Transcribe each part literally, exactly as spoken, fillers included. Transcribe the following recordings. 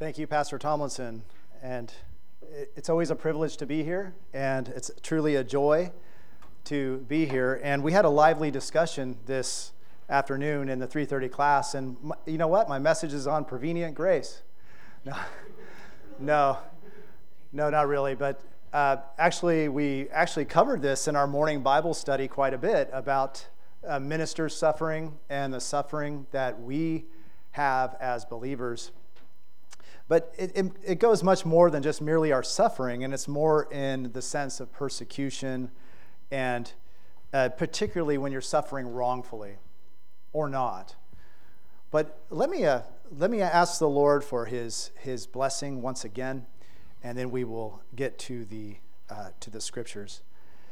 Thank you, Pastor Tomlinson. And it's always a privilege to be here, and it's truly a joy to be here. And we had a lively discussion this afternoon in the three thirty class, and my, you know what? My message is on prevenient grace. No, no, no, not really. But uh, actually, we actually covered this in our morning Bible study quite a bit about uh, ministers suffering and the suffering that we have as believers. But it, it, it goes much more than just merely our suffering, and it's more in the sense of persecution, and uh, particularly when you're suffering wrongfully or not. But let me uh, let me ask the Lord for His His blessing once again, and then we will get to the uh, to the scriptures.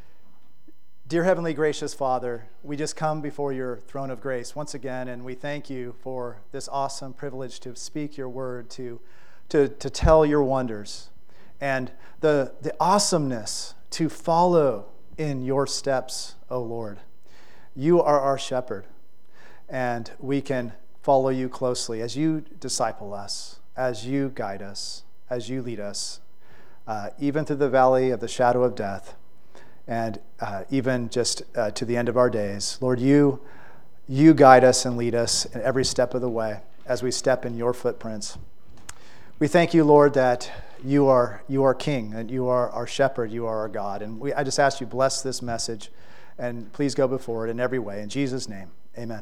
Dear Heavenly Gracious Father, we just come before your throne of grace once again, and we thank you for this awesome privilege to speak your word, to To, to tell your wonders, and the, the awesomeness to follow in your steps, O Lord. You are our shepherd, and we can follow you closely as you disciple us, as you guide us, as you lead us, uh, even through the valley of the shadow of death, and uh, even just uh, to the end of our days. Lord, you, you guide us and lead us in every step of the way as we step in your footprints. We thank you, Lord, that you are you are King, and you are our shepherd, you are our God. And we, I just ask you, bless this message, and please go before it in every way. In Jesus' name, amen.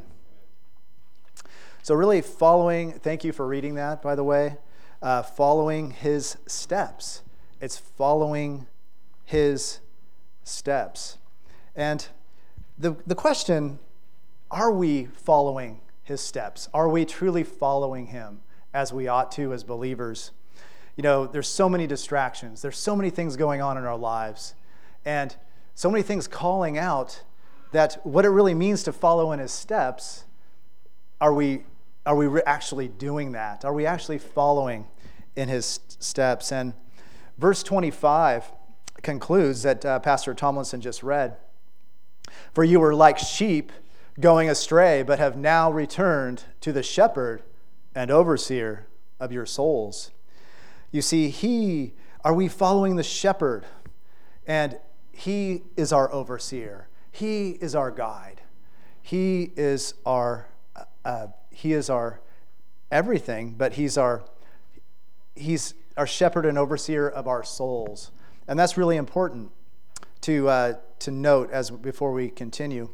So really following, thank you for reading that, by the way, uh, following his steps. It's following his steps. And the the question, are we following his steps? Are we truly following him as we ought to as believers? You know, there's so many distractions. There's so many things going on in our lives, and so many things calling out that what it really means to follow in his steps. Are we are we re- actually doing that? Are we actually following in his steps? And verse twenty-five concludes that uh, Pastor Tomlinson just read. For you were like sheep going astray, but have now returned to the shepherd and overseer of your souls. You see, he, are we following the shepherd? And he is our overseer. He is our guide. He is our, uh, he is our everything, but he's our, he's our shepherd and overseer of our souls. And that's really important to, uh, to note as before we continue.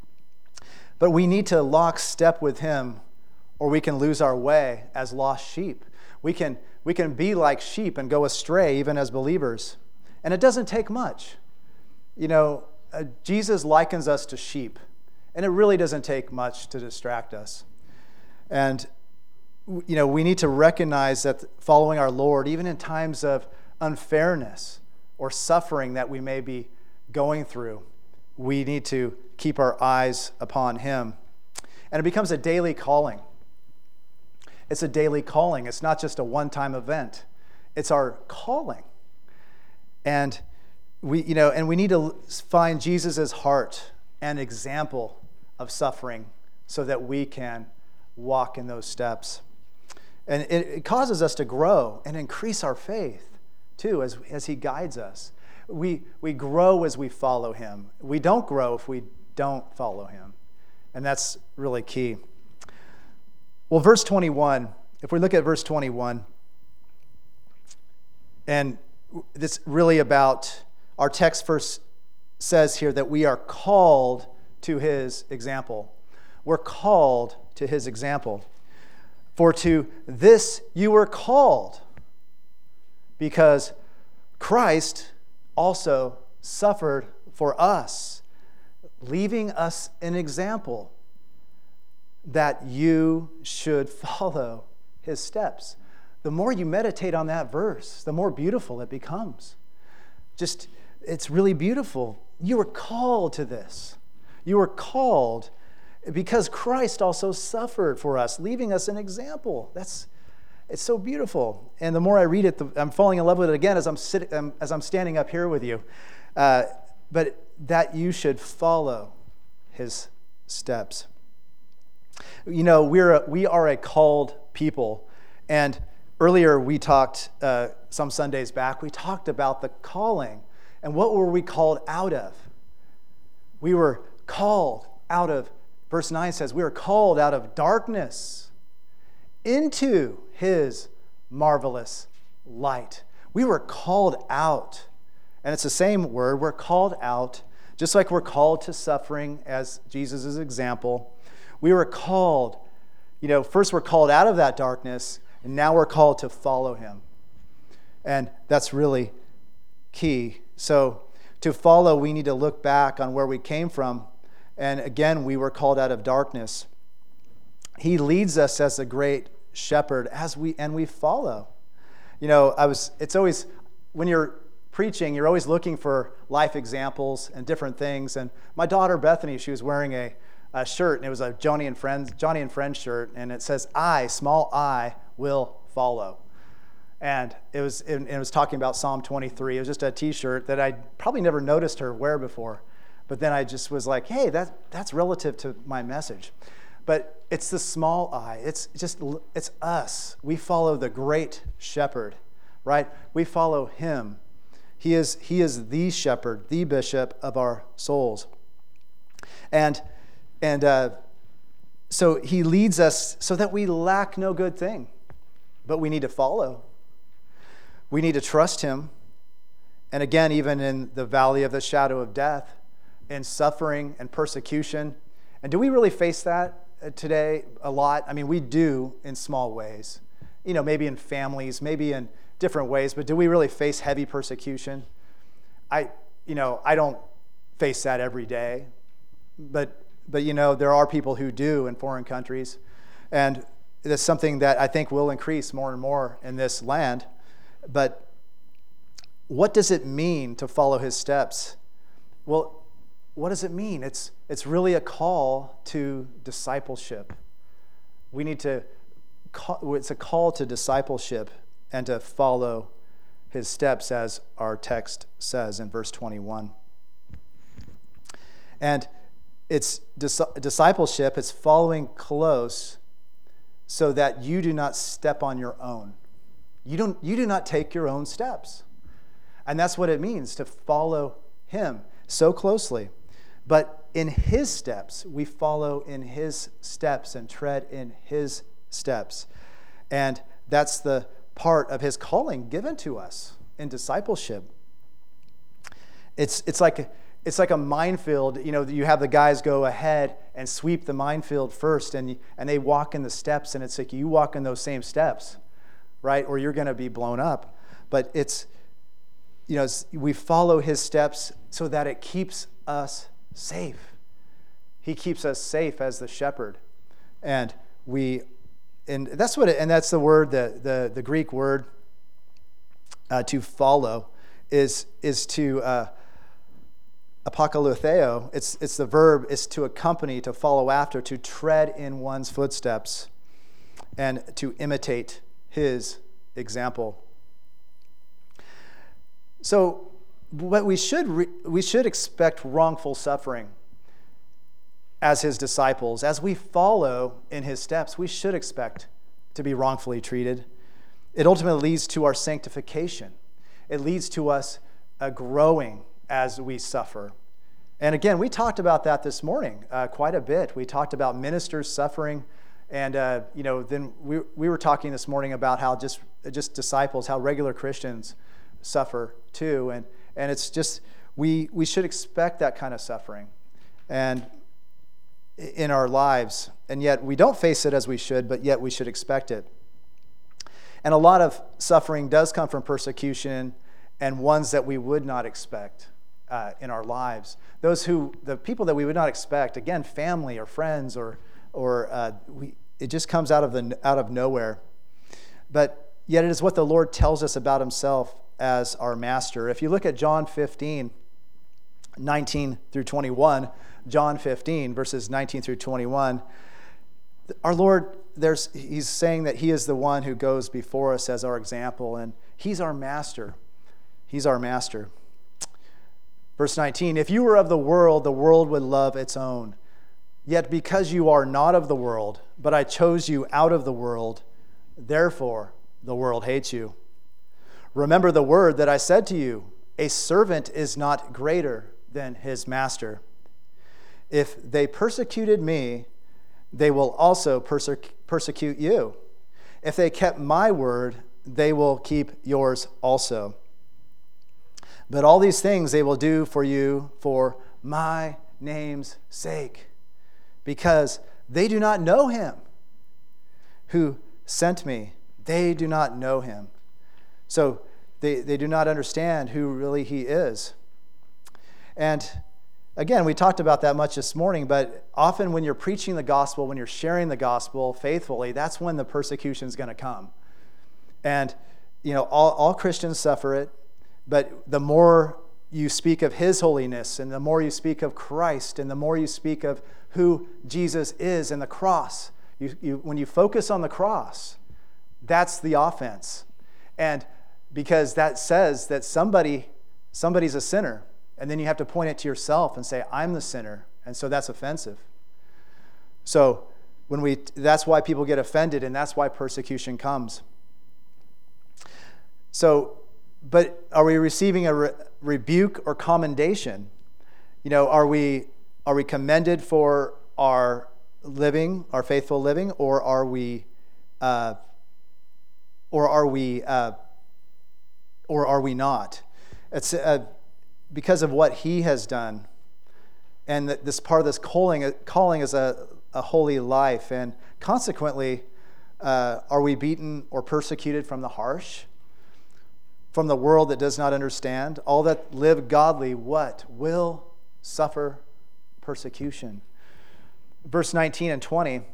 But we need to lock step with him, or we can lose our way as lost sheep. We can we can be like sheep and go astray even as believers. And it doesn't take much. You know, uh, Jesus likens us to sheep, and it really doesn't take much to distract us. And, you know, we need to recognize that following our Lord, even in times of unfairness or suffering that we may be going through, we need to keep our eyes upon him. And it becomes a daily calling. It's a daily calling. It's not just a one-time event. It's our calling. And we, you know, and we need to find Jesus' heart and example of suffering so that we can walk in those steps. And it, it causes us to grow and increase our faith too as, as he guides us. We, we grow as we follow him. We don't grow if we don't follow him. And that's really key. Well, verse twenty-one, if we look at verse twenty-one, and this really about, our text first says here that we are called to his example. We're called to his example. For to this you were called, because Christ also suffered for us, leaving us an example that you should follow his steps. The more you meditate on that verse, the more beautiful it becomes. Just, it's really beautiful. You were called to this. You were called because Christ also suffered for us, leaving us an example. That's, it's so beautiful. And the more I read it, the, I'm falling in love with it again as I'm sitting, um, as I'm standing up here with you. Uh, but that you should follow his steps. You know, we're a, we are a called people, and Earlier, we talked, uh, some Sundays back, we talked about the calling. And what were we called out of? We were called out of, verse nine says, we were called out of darkness into his marvelous light. We were called out. And it's the same word. We're called out, just like we're called to suffering as Jesus' example. We were called, you know, first we're called out of that darkness, and now we're called to follow him. And that's really key. So to follow, we need to look back on where we came from. And again, we were called out of darkness. He leads us as a great shepherd as we and we follow. You know, I was it's always when you're preaching, you're always looking for life examples and different things. And my daughter Bethany, she was wearing a, a shirt, and it was a Johnny and Friends Johnny and Friends shirt, and it says, "I, small I, will follow." And it was it, it was talking about Psalm twenty-three. It was just a T-shirt that I probably never noticed her wear before, but then I just was like, "Hey, that that's relative to my message." But it's the small I. It's just it's us. We follow the great shepherd, right? We follow him. He is he is the shepherd, the bishop of our souls. And and uh, so he leads us so that we lack no good thing, but we need to follow. We need to trust him. And again, even in the valley of the shadow of death, in suffering and persecution. And do we really face that today a lot? I mean, we do in small ways. You know, maybe in families, maybe in different ways, but do we really face heavy persecution? I, you know, I don't face that every day, but, but you know, there are people who do in foreign countries, and that's something that I think will increase more and more in this land. But what does it mean to follow his steps? Well, what does it mean? It's it's really a call to discipleship. We need to call, it's a call to discipleship and to follow his steps, as our text says in verse twenty-one. And it's dis- discipleship, it's following close so that you do not step on your own. You don't you do not take your own steps. And that's what it means to follow him so closely. But in his steps, we follow in his steps and tread in his steps. And that's the part of his calling given to us in discipleship. It's it's like it's like a minefield. You know, you have the guys go ahead and sweep the minefield first, and and they walk in the steps, and it's like you walk in those same steps, right? Or you're going to be blown up. But it's, you know, we follow his steps so that it keeps us safe. He keeps us safe as the shepherd, and we, and that's what, it, and that's the word, the the, the Greek word uh, to follow is is to uh, apokalutheo. It's it's the verb is to accompany, to follow after, to tread in one's footsteps, and to imitate his example. So, what we should re- we should expect wrongful suffering as his disciples. As we follow in his steps, we should expect to be wrongfully treated. It ultimately leads to our sanctification. It leads to us uh, growing as we suffer. And again, we talked about that this morning uh, quite a bit. We talked about ministers suffering, and uh, you know, then we we were talking this morning about how just just disciples, how regular Christians suffer too, and and it's just we we should expect that kind of suffering, and in our lives, and yet we don't face it as we should, but yet we should expect it. And a lot of suffering does come from persecution, and ones that we would not expect uh, in our lives. Those who, the people that we would not expect, again, family or friends, or or uh, we, it just comes out of the out of nowhere. But yet it is what the Lord tells us about himself as our master. If you look at John fifteen, nineteen through twenty-one, John fifteen, verses nineteen through twenty-one, our Lord, there's he's saying that he is the one who goes before us as our example, and he's our master. He's our master. Verse nineteen, if you were of the world, the world would love its own. Yet because you are not of the world, but I chose you out of the world, therefore the world hates you. Remember the word that I said to you, a servant is not greater than his master. If they persecuted me, they will also perse- persecute you. If they kept my word, they will keep yours also. But all these things they will do for you for my name's sake, because they do not know him who sent me. They do not know him. So they, they do not understand who really he is. And again, we talked about that much this morning, but often when you're preaching the gospel, when you're sharing the gospel faithfully, that's when the persecution is going to come. And, you know, all, all Christians suffer it, but the more you speak of his holiness, and the more you speak of Christ, and the more you speak of who Jesus is and the cross, you, you, when you focus on the cross, that's the offense. And because that says that somebody, somebody's a sinner, and then you have to point it to yourself and say, I'm the sinner. And so that's offensive. So when we, that's why people get offended, and that's why persecution comes. So, but are we receiving a re- rebuke or commendation? You know, are we are we commended for our living, our faithful living, or are we, uh, or are we, uh, or are we not? It's uh, because of what he has done, and that this part of this calling calling is a, a holy life, and consequently, uh, are we beaten or persecuted from the harsh? From the world that does not understand? All that live godly, what? Will suffer persecution. Verse nineteen and twenty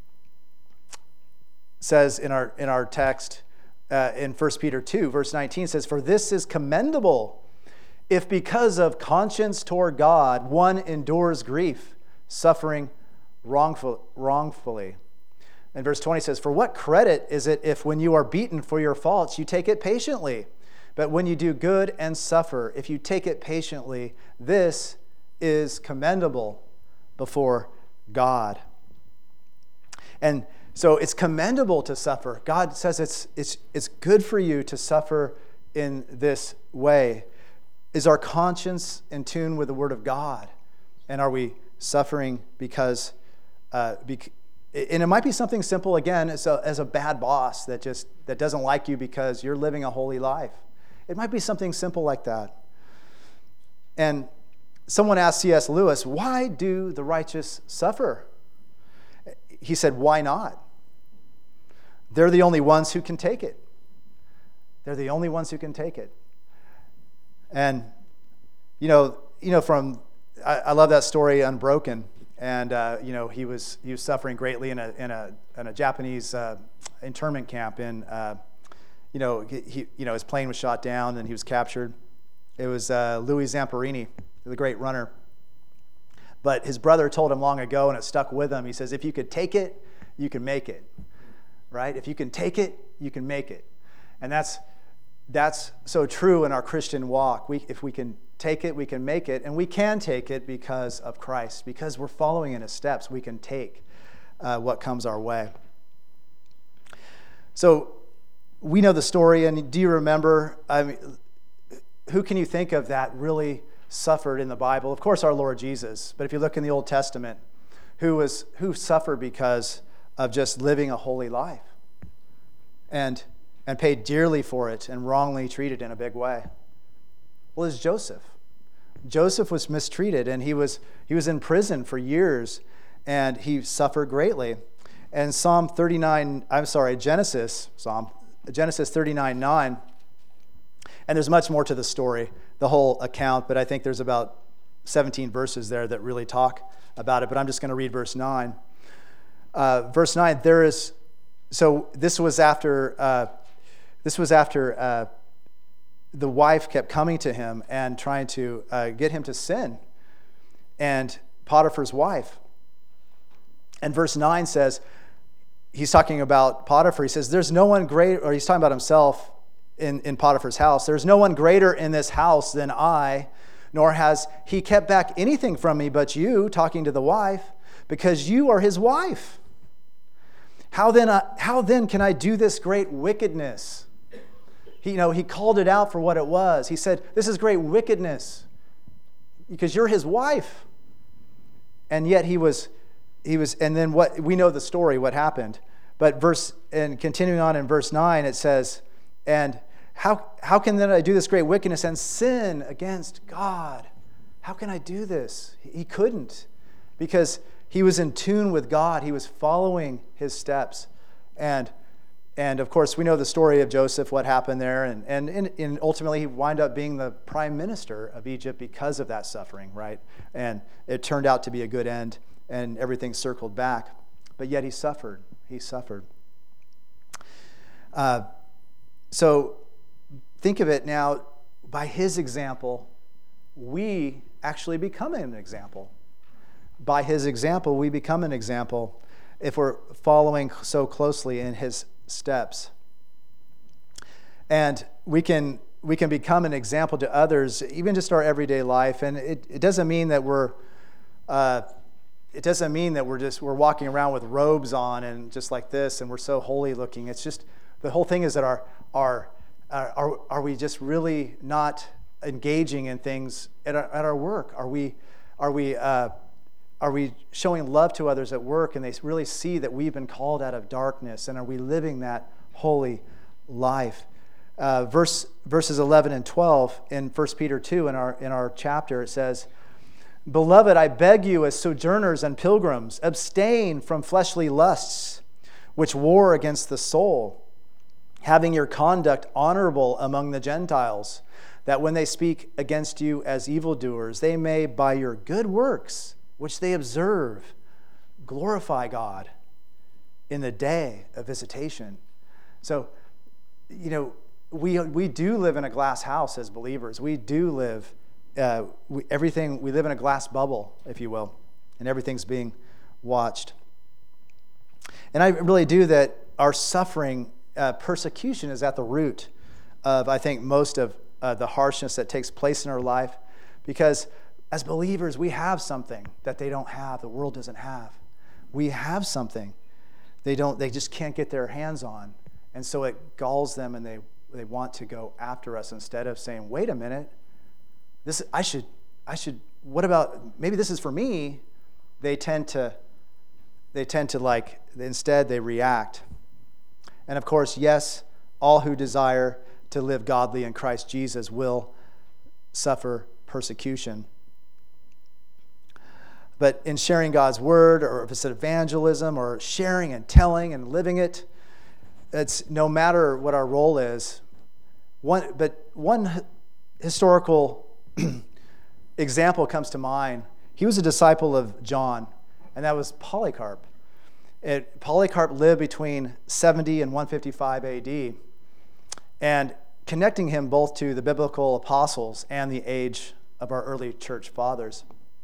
says in our in our text, uh, in First Peter two, verse nineteen says, "For this is commendable, if because of conscience toward God one endures grief, suffering wrongful, wrongfully." And verse twenty says, "For what credit is it if when you are beaten for your faults, you take it patiently? But when you do good and suffer, if you take it patiently, this is commendable before God." And so it's commendable to suffer. God says it's, it's, it's good for you to suffer in this way. Is our conscience in tune with the Word of God? And are we suffering because, uh, bec- and it might be something simple, again, as a, as a bad boss that just that doesn't like you because you're living a holy life. It might be something simple like that. And someone asked C S Lewis, why do the righteous suffer? He said, why not? They're the only ones who can take it. They're the only ones who can take it. And, you know, you know, from, I, I love that story, Unbroken. And, uh, you know, he was he was suffering greatly in a, in a, in a Japanese uh, internment camp in uh You know, he, you know, his plane was shot down and he was captured. It was uh, Louis Zamperini, the great runner. But his brother told him long ago, and it stuck with him. He says, if you could take it, you can make it, right? If you can take it, you can make it. And that's that's so true in our Christian walk. We, if we can take it, we can make it. And we can take it because of Christ. Because we're following in his steps, we can take uh, what comes our way. So, we know the story, and do you remember, I mean, who can you think of that really suffered in the Bible? Of course, our Lord Jesus. But if you look in the Old Testament, who was who suffered because of just living a holy life and, and paid dearly for it and wrongly treated in a big way? Well, it's Joseph. Joseph was mistreated, and he was he was in prison for years, and he suffered greatly. And Psalm thirty-nine, I'm sorry, Genesis, Psalm Genesis thirty-nine nine, and there's much more to the story, the whole account, but I think there's about seventeen verses there that really talk about it, but I'm just going to read verse nine. Uh, verse nine, there is, so this was after, uh, this was after uh, the wife kept coming to him and trying to uh, get him to sin, and Potiphar's wife. And verse nine says, he's talking about Potiphar. He says, there's no one greater, or he's talking about himself in, in Potiphar's house. There's no one greater in this house than I, nor has he kept back anything from me but you, talking to the wife, because you are his wife. How then, uh, how then can I do this great wickedness? He, you know, he called it out for what it was. He said, this is great wickedness because you're his wife. And yet he was, he was, and then what, we know the story, what happened. But verse, and continuing on in verse nine, it says, and how, how can then I do this great wickedness and sin against God? How can I do this? He couldn't, because he was in tune with God. He was following his steps. And and of course, we know the story of Joseph, what happened there. And, and, and, and ultimately, he wound up being the prime minister of Egypt because of that suffering, right? And it turned out to be a good end, and everything circled back. But yet he suffered. He suffered. Uh, so think of it now, by his example, we actually become an example. By his example, we become an example if we're following so closely in his steps. And we can we can become an example to others, even just our everyday life. And it, it doesn't mean that we're uh, it doesn't mean that we're just we're walking around with robes on and just like this and we're so holy looking. It's just the whole thing is that our our uh, are are we just really not engaging in things at our, at our work? Are we are we uh, Are we showing love to others at work and they really see that we've been called out of darkness? And are we living that holy life? Uh, verse verses eleven and twelve in First Peter two in our in our chapter, it says, "Beloved, I beg you as sojourners and pilgrims, abstain from fleshly lusts, which war against the soul, having your conduct honorable among the Gentiles, that when they speak against you as evildoers, they may by your good works, which they observe, glorify God in the day of visitation." So, you know, we we do live in a glass house as believers. We do live, uh, we, everything, we live in a glass bubble, if you will, and everything's being watched. And I really do that our suffering, uh, persecution is at the root of, I think, most of uh, the harshness that takes place in our life, because as believers, we have something that they don't have, the world doesn't have. We have something they don't, they just can't get their hands on. And so it galls them and they, they want to go after us instead of saying, wait a minute, this I should, I should, what about, maybe this is for me. They tend to, they tend to like, instead they react. And of course, yes, all who desire to live godly in Christ Jesus will suffer persecution. But in sharing God's word, or if it's evangelism, or sharing and telling and living it, it's no matter what our role is. One, but one historical example comes to mind. He was a disciple of John, and that was Polycarp. It, Polycarp lived between seventy and one fifty-five A D, and connecting him both to the biblical apostles and the age of our early church fathers.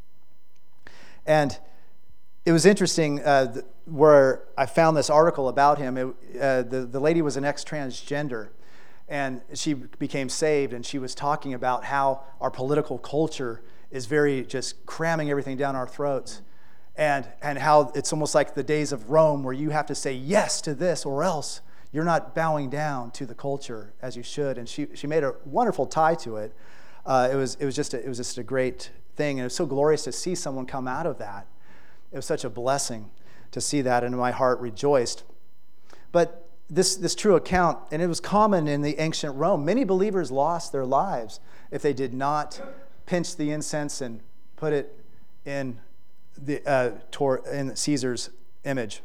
And it was interesting uh, where I found this article about him. It, uh, the, the lady was an ex-transgender, and she became saved, and she was talking about how our political culture is very just cramming everything down our throats, and, and how it's almost like the days of Rome where you have to say yes to this or else you're not bowing down to the culture as you should. And she, she made a wonderful tie to it. Uh, it was it was just a, it was just a great thing, and it was so glorious to see someone come out of that. It was such a blessing to see that, and my heart rejoiced. But this this true account, and it was common in the ancient Rome. Many believers lost their lives if they did not pinch the incense and put it in the uh, tor- in Caesar's image.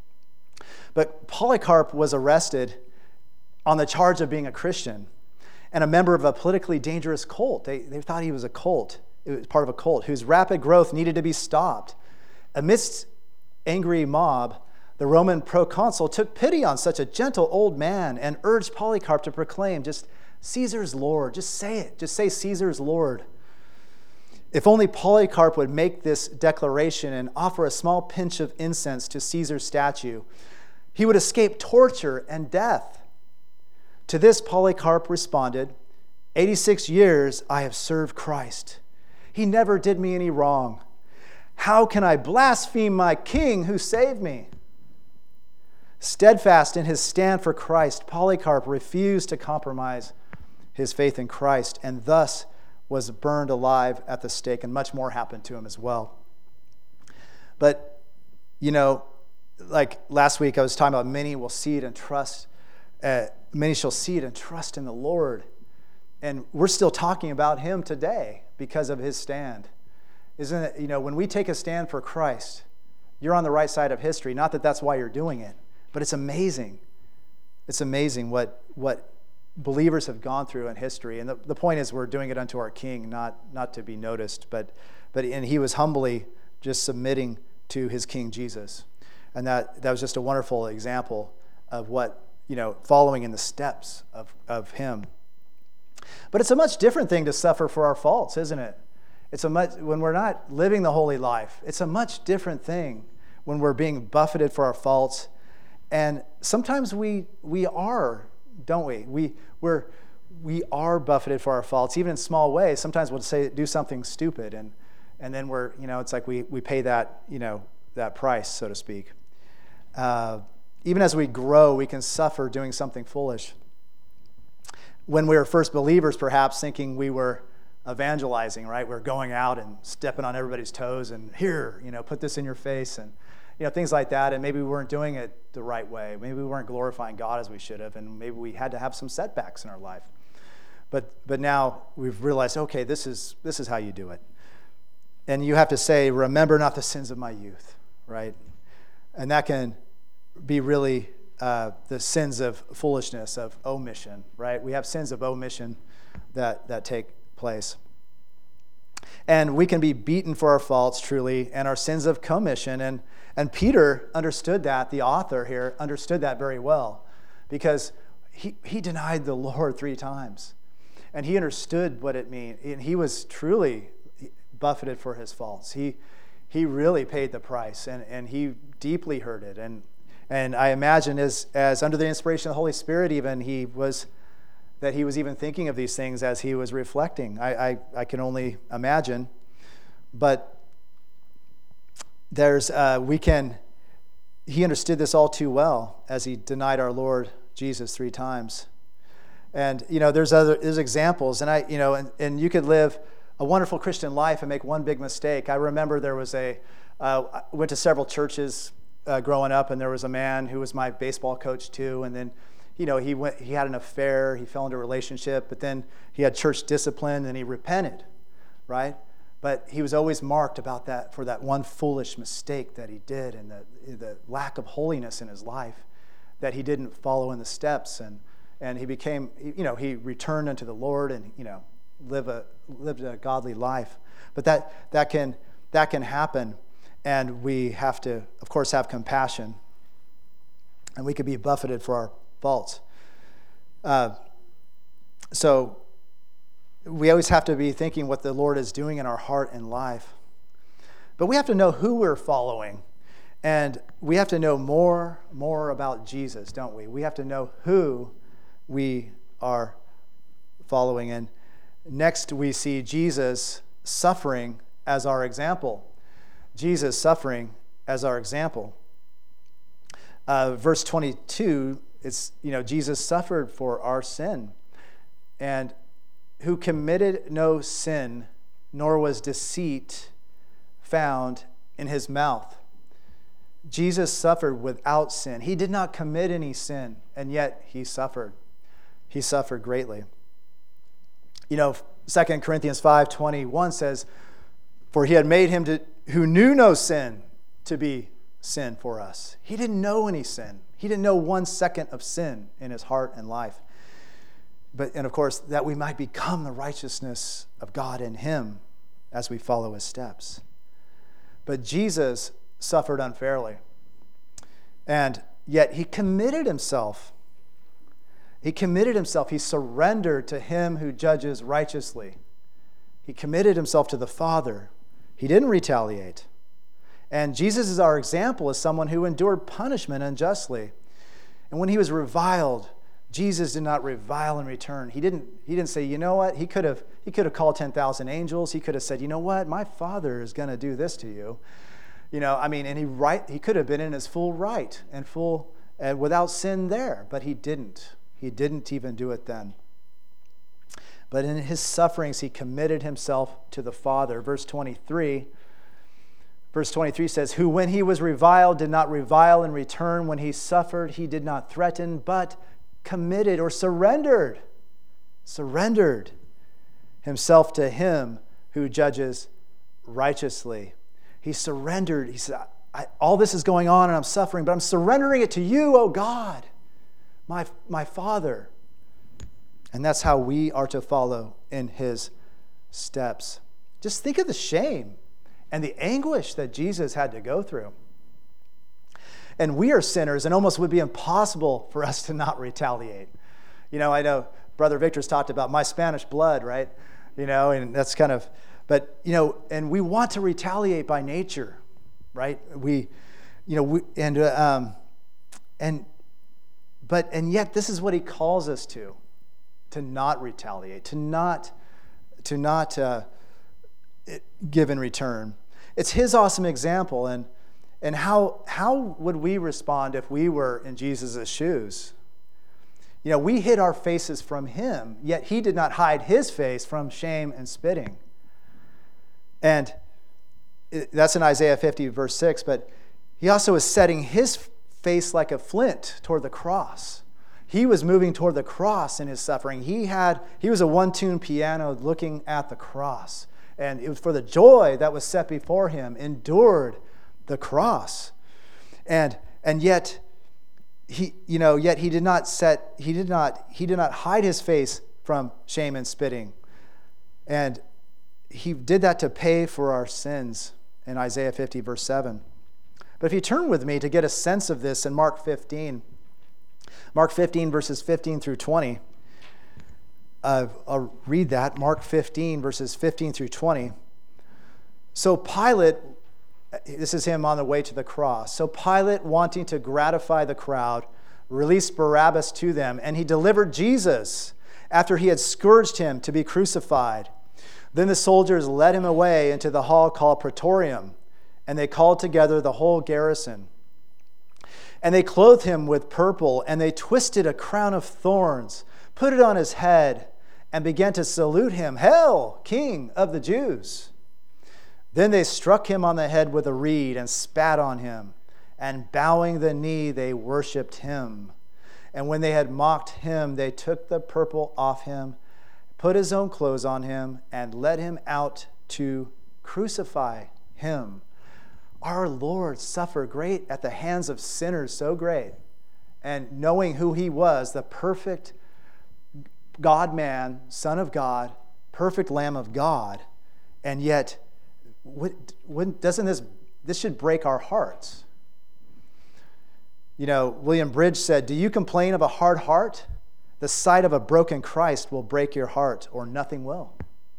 But Polycarp was arrested on the charge of being a Christian and a member of a politically dangerous cult. They, they thought he was a cult. It was part of a cult whose rapid growth needed to be stopped. Amidst angry mob, the Roman proconsul took pity on such a gentle old man and urged Polycarp to proclaim just Caesar's Lord. Just say it. Just say Caesar's Lord. If only Polycarp would make this declaration and offer a small pinch of incense to Caesar's statue, he would escape torture and death. To this, Polycarp responded, eighty-six years I have served Christ. He never did me any wrong. How can I blaspheme my king who saved me? Steadfast in his stand for Christ, Polycarp refused to compromise his faith in Christ and thus was burned alive at the stake, and much more happened to him as well. But, you know, like last week I was talking about many will see it and trust, uh, many shall see it and trust in the Lord. And we're still talking about him today because of his stand. Isn't it, you know, when we take a stand for Christ, you're on the right side of history. Not that that's why you're doing it, but it's amazing. It's amazing what what believers have gone through in history. And the, the point is we're doing it unto our King, not not to be noticed, but but and he was humbly just submitting to his King Jesus. And that, that was just a wonderful example of what, you know, following in the steps of, of him. But it's a much different thing to suffer for our faults, isn't it? It's a much, when we're not living the holy life, it's a much different thing when we're being buffeted for our faults. And sometimes we we are, don't we? We we're we are buffeted for our faults, even in small ways. Sometimes we'll say do something stupid, and and then we're, you know, it's like we we pay that, you know, that price, so to speak. Uh, even as we grow, we can suffer doing something foolish. When we were first believers, perhaps thinking we were evangelizing, right? We're going out and stepping on everybody's toes, and here, you know, put this in your face, and you know, things like that. And maybe we weren't doing it the right way. Maybe we weren't glorifying God as we should have, and maybe we had to have some setbacks in our life. But but now we've realized, okay, this is this is how you do it. And you have to say, remember not the sins of my youth, right? And that can be really uh, the sins of foolishness, of omission, right? We have sins of omission that, that take place. And we can be beaten for our faults, truly, and our sins of commission. And, and Peter understood that, the author here, understood that very well, because he, he denied the Lord three times. And he understood what it means. And he was truly buffeted for his faults. He he really paid the price, and, and he deeply hurt it. And and I imagine as as under the inspiration of the Holy Spirit, even he was that he was even thinking of these things as he was reflecting. I I, I can only imagine. But there's uh, we can he understood this all too well as he denied our Lord Jesus three times. And you know, there's other there's examples, and I you know, and, and you could live a wonderful Christian life and make one big mistake. I remember there was a, uh, I went to several churches uh, growing up, and there was a man who was my baseball coach too. And then, you know, he went, he had an affair, he fell into a relationship, but then he had church discipline and he repented, right? But he was always marked about that for that one foolish mistake that he did, and the the lack of holiness in his life, that he didn't follow in the steps, and and he became, you know, he returned unto the Lord, and you know. live a lived a godly life. But that that can that can happen, and we have to, of course, have compassion, and we could be buffeted for our faults. Uh, so we always have to be thinking what the Lord is doing in our heart and life. But we have to know who we're following, and we have to know more more about Jesus, don't we? We have to know who we are following. And next, we see Jesus suffering as our example. Jesus suffering as our example. Uh, verse twenty-two, it's, you know, Jesus suffered for our sin, and who committed no sin, nor was deceit found in his mouth. Jesus suffered without sin. He did not commit any sin, and yet he suffered. He suffered greatly. You know, Second Corinthians five twenty-one says, for he had made him to, who knew no sin to be sin for us. He didn't know any sin. He didn't know one second of sin in his heart and life. But, and of course, that we might become the righteousness of God in him as we follow his steps. But Jesus suffered unfairly. And yet he committed himself He committed himself. He surrendered to him who judges righteously. He committed himself to the Father. He didn't retaliate. And Jesus is our example as someone who endured punishment unjustly. And when he was reviled, Jesus did not revile in return. He didn't, he didn't say, you know what? He could have, he could have called ten thousand angels. He could have said, you know what? My Father is going to do this to you. You know, I mean, and he right, he could have been in his full right and full and without sin there, but he didn't. He didn't even do it then. But in his sufferings, he committed himself to the Father. Verse twenty-three, verse twenty-three says, who when he was reviled did not revile in return. When he suffered, he did not threaten, but committed or surrendered, surrendered himself to him who judges righteously. He surrendered. He said, I, all this is going on and I'm suffering, but I'm surrendering it to you, oh God, my, my Father. And that's how we are to follow in his steps. Just think of the shame and the anguish that Jesus had to go through. And we are sinners, and almost would be impossible for us to not retaliate. You know, I know Brother Victor's talked about my Spanish blood, right? You know, and that's kind of, but, you know, and we want to retaliate by nature, right? We, you know, we, and, uh, um, and, but, and yet this is what he calls us to, to not retaliate, to not, to not uh, give in return. It's his awesome example, and and how how would we respond if we were in Jesus' shoes? You know, we hid our faces from him, yet he did not hide his face from shame and spitting. And that's in Isaiah fifty, verse six, but he also is setting his face like a flint toward the cross. He was moving toward the cross in his suffering. He had he was a one-tune piano looking at the cross. And it was for the joy that was set before him, endured the cross. And and yet he, you know, yet he did not set, he did not, he did not hide his face from shame and spitting. And he did that to pay for our sins in Isaiah fifty, verse seven. But if you turn with me to get a sense of this in Mark fifteen, Mark fifteen, verses fifteen through twenty, uh, I'll read that. Mark fifteen, verses fifteen through twenty. So Pilate, this is him on the way to the cross. So Pilate, wanting to gratify the crowd, released Barabbas to them, and he delivered Jesus after he had scourged him to be crucified. Then the soldiers led him away into the hall called Praetorium, and they called together the whole garrison. And they clothed him with purple, and they twisted a crown of thorns, put it on his head, and began to salute him, "Hail, King of the Jews!" Then they struck him on the head with a reed and spat on him, and bowing the knee, they worshipped him. And when they had mocked him, they took the purple off him, put his own clothes on him, and led him out to crucify him. Our Lord suffered great at the hands of sinners, so great. And knowing who he was, the perfect God-man, Son of God, perfect Lamb of God, and yet, doesn't this, this should break our hearts. You know, William Bridge said, "Do you complain of a hard heart? The sight of a broken Christ will break your heart, or nothing will."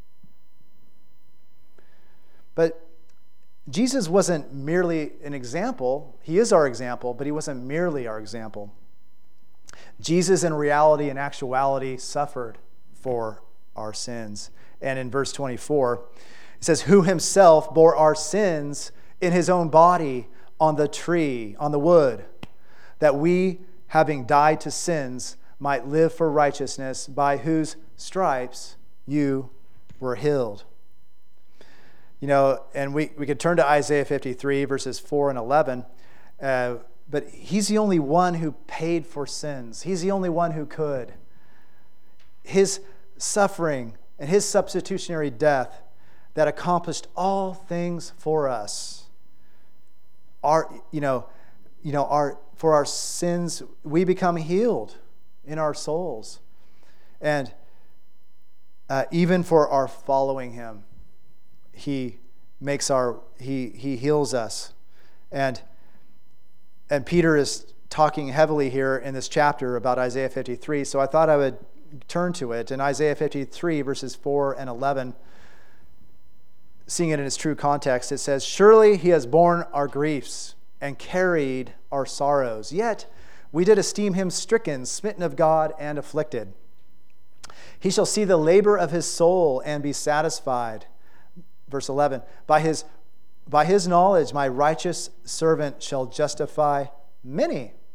But Jesus wasn't merely an example. He is our example, but he wasn't merely our example. Jesus, in reality and actuality, suffered for our sins. And in verse twenty-four, it says, "Who himself bore our sins in his own body on the tree, on the wood, that we, having died to sins, might live for righteousness, by whose stripes you were healed." You know, and we, we could turn to Isaiah fifty-three, verses four and eleven, uh, but he's the only one who paid for sins. He's the only one who could. His suffering and his substitutionary death that accomplished all things for us. Our, you know, you know, our for our sins, we become healed in our souls. And uh, even for our following him, he makes our he he heals us. And and Peter is talking heavily here in this chapter about Isaiah fifty-three, so I thought I would turn to it. In Isaiah fifty-three, verses four and eleven, seeing it in its true context, it says, "Surely he has borne our griefs and carried our sorrows, yet we did esteem him stricken, smitten of God, and afflicted. He shall see the labor of his soul and be satisfied." Verse eleven, by his, by his knowledge my righteous servant shall justify many,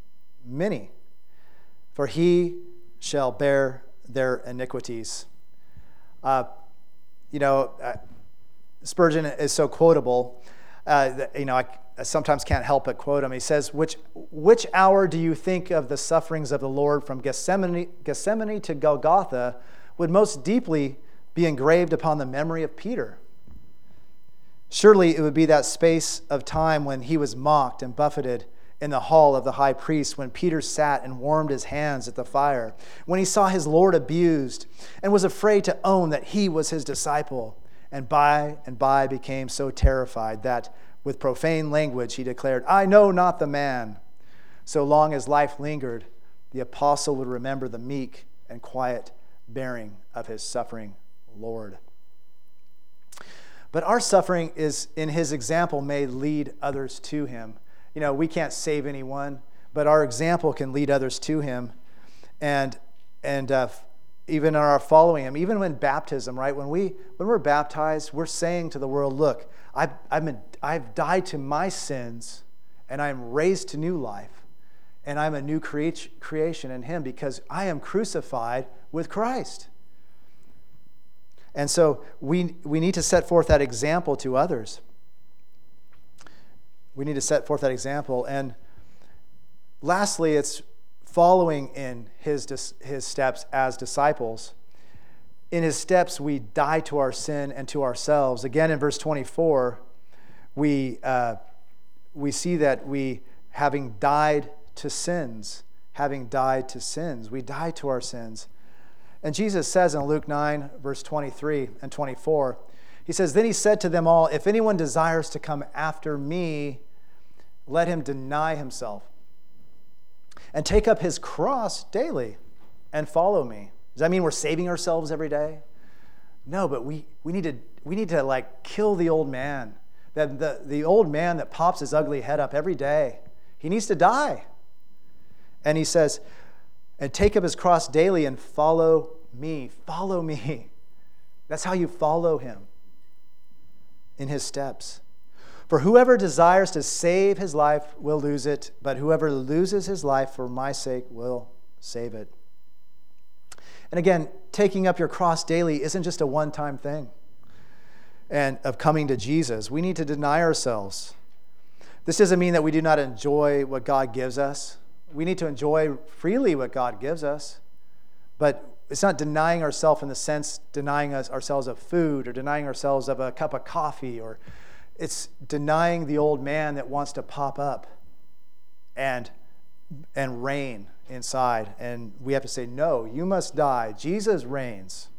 many, for he shall bear their iniquities. Uh, you know, uh, Spurgeon is so quotable. Uh, that, you know, I, I sometimes can't help but quote him. He says, which which hour do you think of the sufferings of the Lord from Gethsemane, Gethsemane to Golgotha would most deeply be engraved upon the memory of Peter? Surely it would be that space of time when he was mocked and buffeted in the hall of the high priest, when Peter sat and warmed his hands at the fire, when he saw his Lord abused and was afraid to own that he was his disciple, and by and by became so terrified that with profane language he declared, I know not the man. So long as life lingered, the apostle would remember the meek and quiet bearing of his suffering Lord. But our suffering is, in his example, may lead others to him. You know, we can't save anyone, but our example can lead others to him. And and uh, even in our following him, even when baptism, right? When, we, when we're baptized, we're saying to the world, look, I've, I've, been, I've died to my sins, and I'm raised to new life, and I'm a new crea- creation in him because I am crucified with Christ. And so we we need to set forth that example to others. We need to set forth that example. And lastly, it's following in his, his steps as disciples. In his steps, we die to our sin and to ourselves. Again, in verse twenty-four, we, uh, we see that we, having died to sins, having died to sins, we die to our sins. And Jesus says in Luke nine, verse twenty-three and twenty-four, he says, then he said to them all, if anyone desires to come after me, let him deny himself and take up his cross daily and follow me. Does that mean we're saving ourselves every day? No, but we, we need to we need to like kill the old man. The, the, the old man that pops his ugly head up every day. He needs to die. And he says, and take up his cross daily and follow me. Follow me. That's how you follow him in his steps. For whoever desires to save his life will lose it, but whoever loses his life for my sake will save it. And again, taking up your cross daily isn't just a one-time thing and of coming to Jesus. We need to deny ourselves. This doesn't mean that we do not enjoy what God gives us. We need to enjoy freely what God gives us, but it's not denying ourselves in the sense denying us ourselves of food or denying ourselves of a cup of coffee, or it's denying the old man that wants to pop up and and reign inside. And we have to say, no, you must die. Jesus reigns.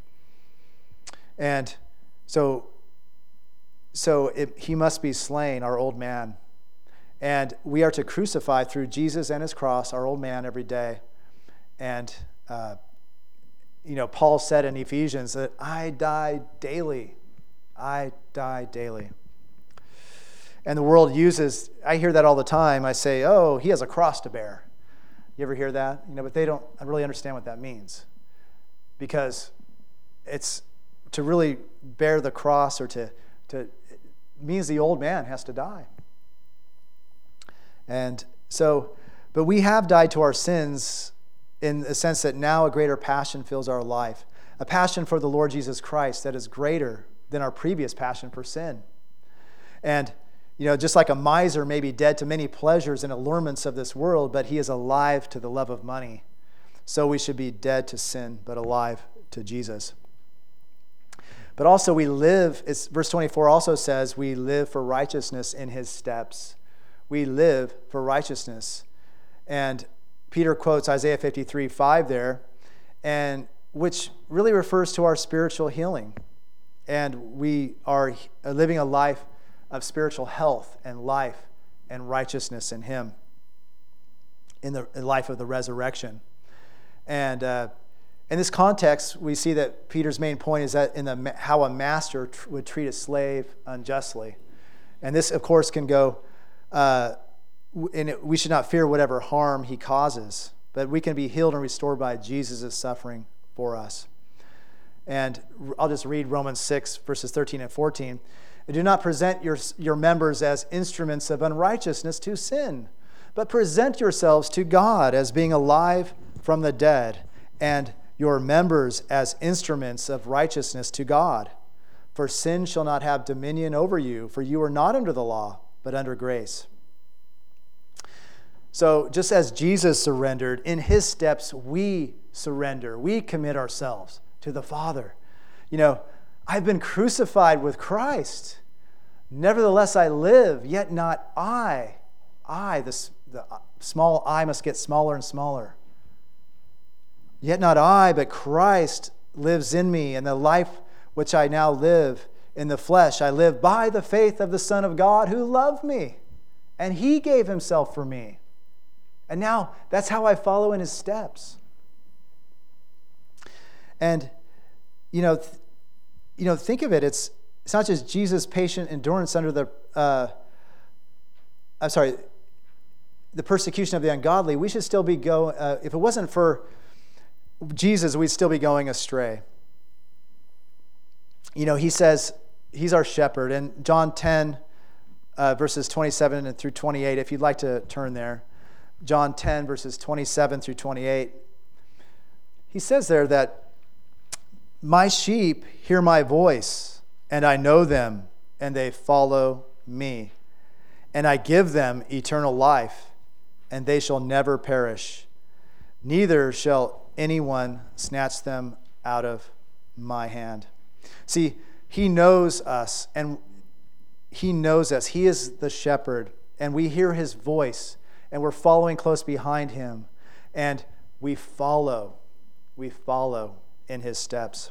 And so, so it, he must be slain, our old man. And we are to crucify through Jesus and his cross our old man every day. And, uh, you know, Paul said in Ephesians that I die daily. I die daily. And the world uses, I hear that all the time. I say, oh, he has a cross to bear. You ever hear that? You know, but they don't really understand what that means. Because it's to really bear the cross or to, to it means the old man has to die. And so, but we have died to our sins in the sense that now a greater passion fills our life. A passion for the Lord Jesus Christ that is greater than our previous passion for sin. And, you know, just like a miser may be dead to many pleasures and allurements of this world, but he is alive to the love of money. So we should be dead to sin, but alive to Jesus. But also we live, it's, verse twenty-four also says, we live for righteousness in his steps. We live for righteousness. And Peter quotes Isaiah fifty-three five there, and which really refers to our spiritual healing. And we are living a life of spiritual health and life and righteousness in him, in the life of the resurrection. And uh, in this context, we see that Peter's main point is that in the how a master tr- would treat a slave unjustly. And this, of course, can go, uh, and it, we should not fear whatever harm he causes, but we can be healed and restored by Jesus' suffering for us. And I'll just read Romans six, verses thirteen and fourteen. And do not present your, your members as instruments of unrighteousness to sin, but present yourselves to God as being alive from the dead, and your members as instruments of righteousness to God. For sin shall not have dominion over you, for you are not under the law, but under grace. So just as Jesus surrendered, in his steps we surrender. We commit ourselves to the Father. You know, I've been crucified with Christ. Nevertheless I live, yet not I. I, this, the small I must get smaller and smaller. Yet not I, but Christ lives in me, and the life which I now live in the flesh, I live by the faith of the Son of God who loved me, and he gave himself for me. And now that's how I follow in his steps. And, you know, th- you know, think of it. It's it's not just Jesus' patient endurance under the, uh, I'm sorry, the persecution of the ungodly. We should still be go. Uh, if it wasn't for Jesus, we'd still be going astray. You know, he says he's our shepherd. And John ten, uh, verses twenty-seven and through twenty-eight, if you'd like to turn there. John ten, verses twenty-seven through twenty-eight. He says there that my sheep hear my voice, and I know them, and they follow me. And I give them eternal life, and they shall never perish. Neither shall anyone snatch them out of my hand. See, he knows us, and he knows us. He is the shepherd, and we hear his voice, and we're following close behind him, and we follow. We follow in his steps.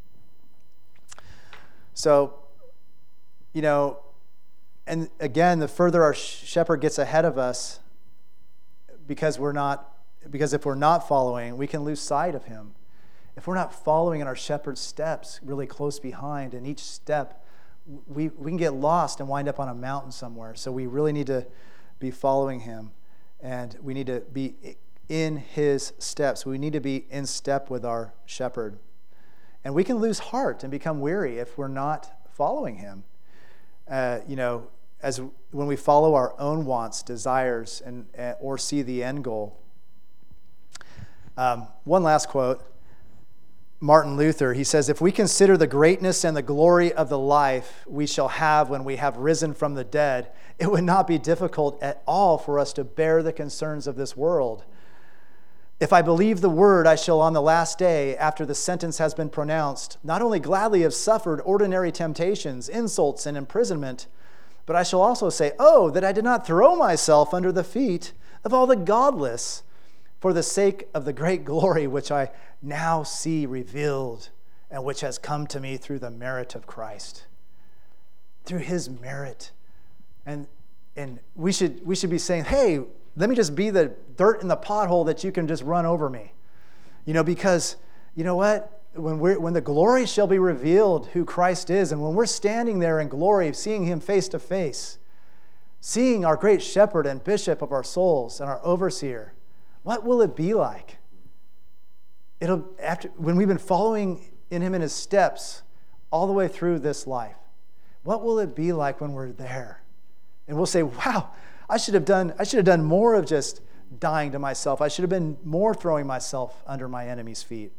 So, you know, and again, the further our shepherd gets ahead of us, because we're not, because if we're not following, we can lose sight of him. If we're not following in our shepherd's steps, really close behind, in each step, we, we can get lost and wind up on a mountain somewhere. So we really need to be following him, and we need to be in his steps. We need to be in step with our shepherd. And we can lose heart and become weary if we're not following him. Uh, you know, as when we follow our own wants, desires, and uh, or see the end goal. Um, one last quote. Martin Luther, he says, if we consider the greatness and the glory of the life we shall have when we have risen from the dead, it would not be difficult at all for us to bear the concerns of this world. If I believe the word, I shall on the last day, after the sentence has been pronounced, not only gladly have suffered ordinary temptations, insults, and imprisonment, but I shall also say, oh, that I did not throw myself under the feet of all the godless, for the sake of the great glory which I now see revealed and which has come to me through the merit of Christ. Through his merit. And and we should we should be saying, hey, let me just be the dirt in the pothole that you can just run over me. You know, because you know what? When we're when the glory shall be revealed who Christ is, and when we're standing there in glory, seeing him face to face, seeing our great shepherd and bishop of our souls and our overseer, what will it be like? It'll after when we've been following in him in his steps all the way through this life. What will it be like when we're there? And we'll say, wow, I should have done I should have done more of just dying to myself. I should have been more throwing myself under my enemy's feet.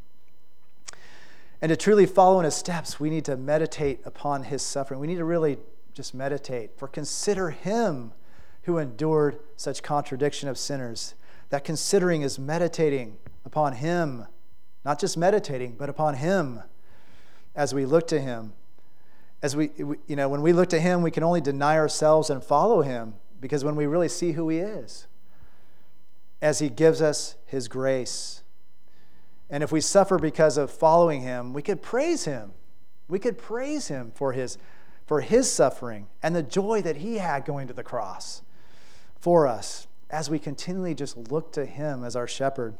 And to truly follow in his steps, we need to meditate upon his suffering. We need to really just meditate. For consider him who endured such contradiction of sinners. That considering is meditating upon him, not just meditating, but upon him as we look to him. As we, you know, when we look to him, we can only deny ourselves and follow him, because when we really see who he is, as he gives us his grace. And if we suffer because of following him, we could praise him. We could praise him for his, for his suffering and the joy that he had going to the cross for us, as we continually just look to him as our shepherd.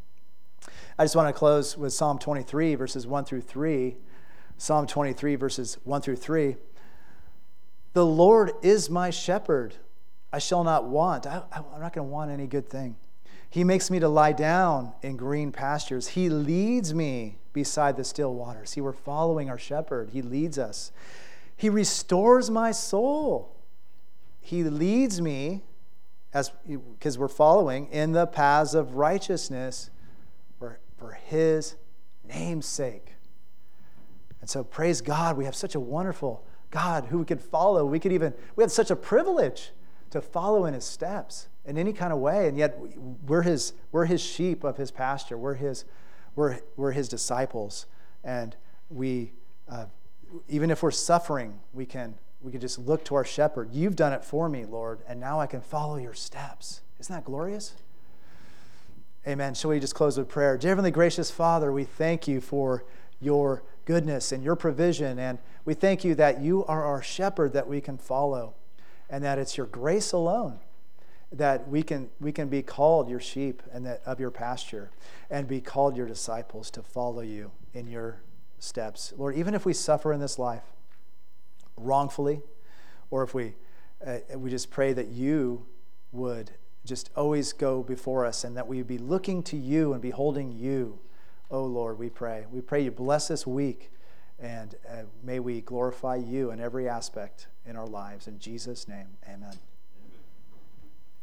I just want to close with Psalm twenty-three, verses one through three. Psalm twenty-three, verses one through three. The Lord is my shepherd. I shall not want. I, I'm not going to want any good thing. He makes me to lie down in green pastures. He leads me beside the still waters. See, we're following our shepherd. He leads us. He restores my soul. He leads me as because we're following in the paths of righteousness for, for his name's sake. And so praise God, we have such a wonderful God who we could follow. We could even, we have such a privilege to follow in his steps in any kind of way. And yet we're his, we're his sheep of his pasture. We're his, we're, we're his disciples. And we, uh, even if we're suffering, we can, we can just look to our shepherd. You've done it for me, Lord, and now I can follow your steps. Isn't that glorious? Amen. Shall we just close with prayer? Dear Heavenly Gracious Father, we thank you for your goodness and your provision, and we thank you that you are our shepherd that we can follow, and that it's your grace alone that we can we can be called your sheep and that of your pasture, and be called your disciples to follow you in your steps. Lord, even if we suffer in this life wrongfully, or if we uh, we just pray that you would just always go before us, and that we would be looking to you and beholding you. Oh Lord, we pray. We pray you bless this week, and uh, may we glorify you in every aspect in our lives. In Jesus' name, amen.